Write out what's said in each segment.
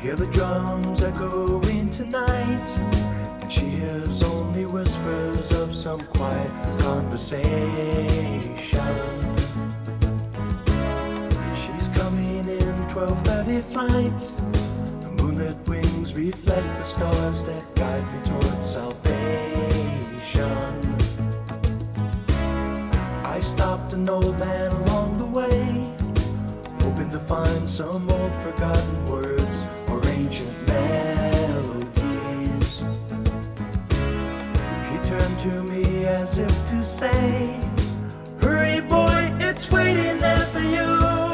hear the drums echoing tonight, and she hears only whispers of some quiet conversation. She's coming in 12:30 flight. The moonlit wings reflect the stars that guide me towards salvation. I stopped an old man along the way, hoping to find some old forgotten words or ancient melodies. He turned to me as if to say, "Hurry boy, it's waiting there for you."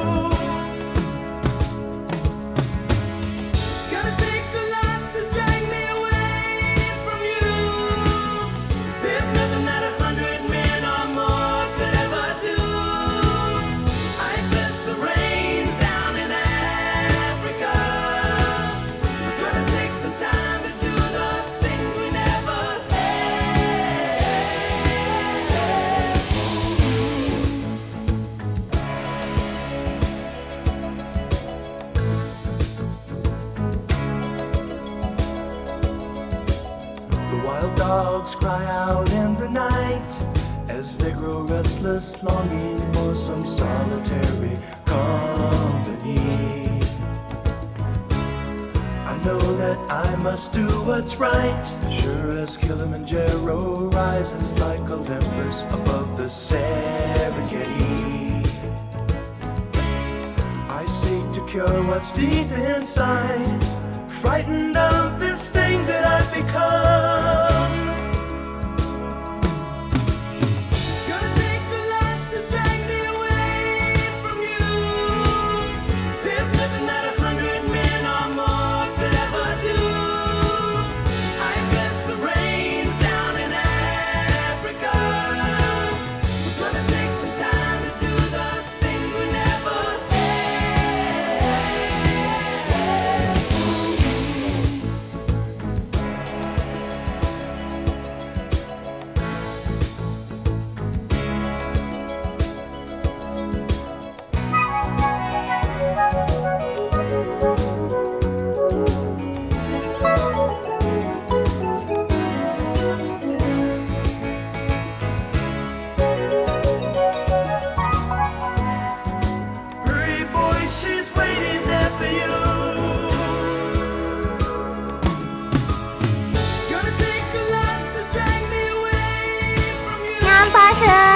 Wild dogs cry out in the night as they grow restless, longing for some solitary company. I know that I must do what's right, sure as Kilimanjaro rises like Olympus above the Serengeti. I seek to cure what's deep inside, frightened of this thing that I've become. It's gonna take a lot to drag me away from you. There's nothing that 100 men or more could ever do. I bless the rains down in Africa. We're gonna take some time to do the things we never Nampak